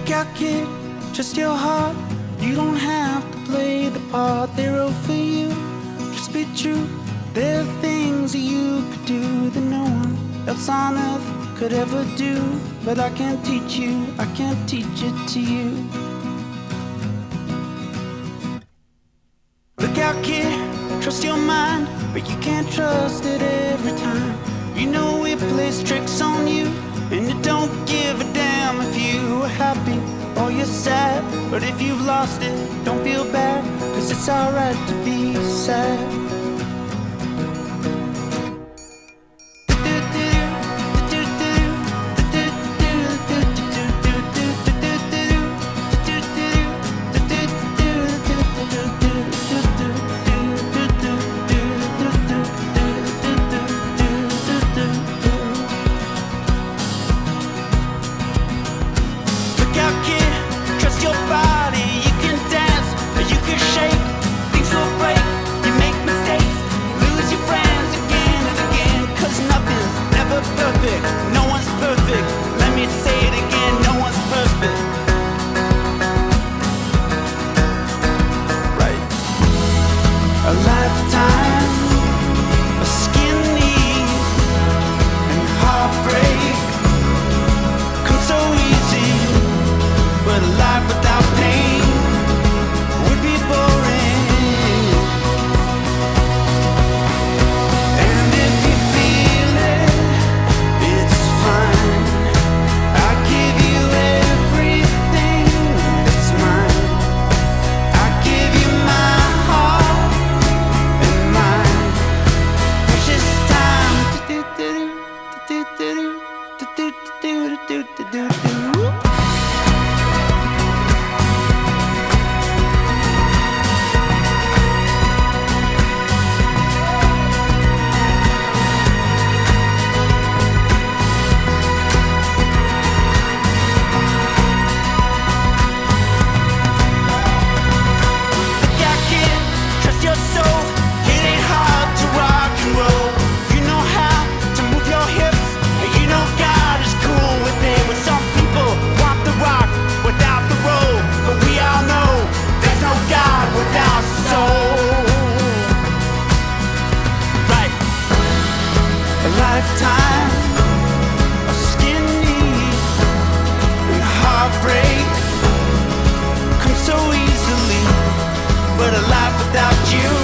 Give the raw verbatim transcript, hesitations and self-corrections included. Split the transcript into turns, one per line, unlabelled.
Look out, kid, trust your heart. You don't have to play the part they wrote for you. Just be true. There are things that you could do that no one else on earth could ever do. But I can't teach you, I can't teach it to you. Look out, kid, trust your mind, but you can't trust it every time. You know it plays tricks on you, and it don't give a damn if you are happy or you're sad. But if you've lost it, don't feel bad, cause it's alright to be sad. No one's perfect, let me say it again, no one's perfect. Right. A lifetime of skin knees and heartbreak comes so easy, but a life without pain would be boring. And if you feel it, it's fine. I give you everything that's mine. I give you my heart and mind. Precious time. Lifetime of skin knees and heartbreak comes so easily, but a life without you